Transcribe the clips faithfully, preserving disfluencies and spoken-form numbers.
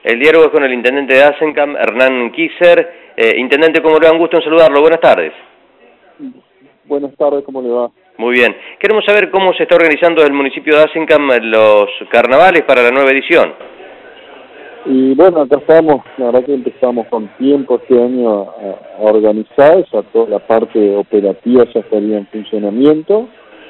El diálogo es con el intendente de Azencam, Hernán Kisser. Eh, intendente, ¿cómo le va? Un gusto en saludarlo. Buenas tardes. Buenas tardes, ¿cómo le va? Muy bien. Queremos saber cómo se está organizando el municipio de Azencam los carnavales para la nueva edición. Y bueno, acá estamos, la verdad que empezamos con tiempo este año a, a organizar, ya toda la parte operativa ya estaría en funcionamiento.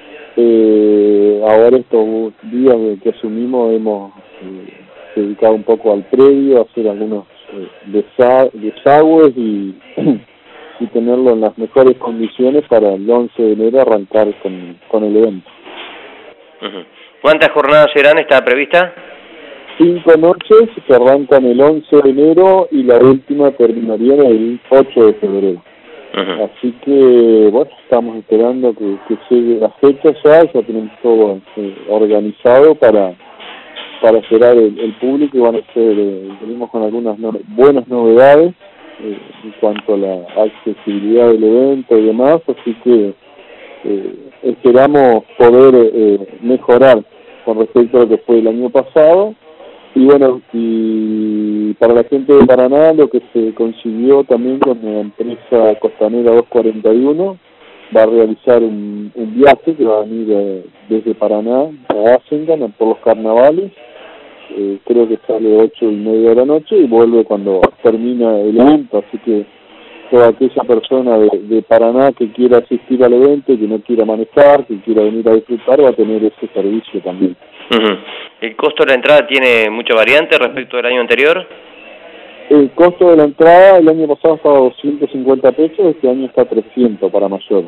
Eh, ahora estos días que asumimos hemos eh, dedicado un poco al predio, a hacer algunos eh, desa desagües y, y tenerlo en las mejores condiciones para el once de enero arrancar con, con el evento. Uh-huh. ¿Cuántas jornadas serán? ¿Está prevista? Cinco noches que arrancan el once de enero y la última terminaría el ocho de febrero. Uh-huh. Así que, bueno, estamos esperando que, que llegue la fecha ya, ya tenemos todo eh, organizado para para esperar el, el público y van a ser, eh, venimos con algunas no, buenas novedades eh, en cuanto a la accesibilidad del evento y demás, así que eh, esperamos poder eh, mejorar con respecto a lo que fue el año pasado. Y bueno, y para la gente de Paraná lo que se consiguió también con la empresa costanera doscientos cuarenta y uno, va a realizar un, un viaje que va a venir eh, desde Paraná a Azencam por los carnavales, eh, creo que sale ocho y media de la noche y vuelve cuando termina el evento, así que toda aquella persona de, de Paraná que quiera asistir al evento, que no quiera manejar, que quiera venir a disfrutar, va a tener ese servicio también. Uh-huh. ¿El costo de la entrada tiene mucha variante respecto del año anterior? El costo de la entrada el año pasado estaba a doscientos cincuenta pesos, este año está a trescientos para mayor.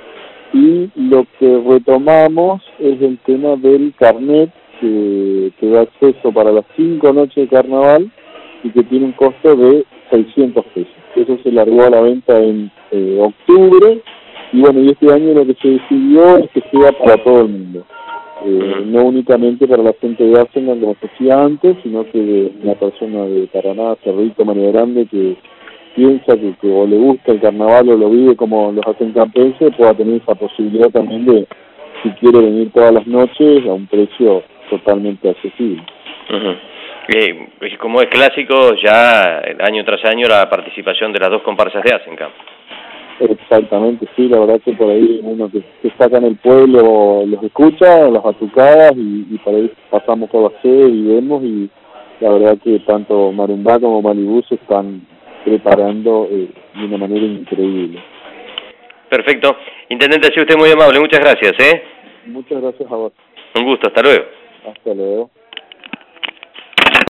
Y lo que retomamos es el tema del carnet que, que da acceso para las cinco noches de carnaval y que tiene un costo de seiscientos pesos. Eso se largó a la venta en eh, octubre y bueno, y este año lo que se decidió es que sea para todo el mundo. Eh, no únicamente para la gente de Azencam como se hacía antes, sino que de una persona de Paraná, Cerrito, María Grande, que piensa que, que o le gusta el carnaval o lo vive como los azencampenses, pueda tener esa posibilidad también de, si quiere venir todas las noches, a un precio totalmente accesible. Uh-huh. Eh, como es clásico, ya año tras año la participación de las dos comparsas de Azencam. Exactamente, sí, la verdad que por ahí uno que, que saca en el pueblo los escucha, las batucadas y, y por ahí pasamos por la sede y vemos y la verdad que tanto Marumbá como Malibú se están preparando eh, de una manera increíble. Perfecto. Intendente, ha sido usted muy amable, muchas gracias. ¿eh? Muchas gracias a vos. Un gusto, hasta luego. Hasta luego.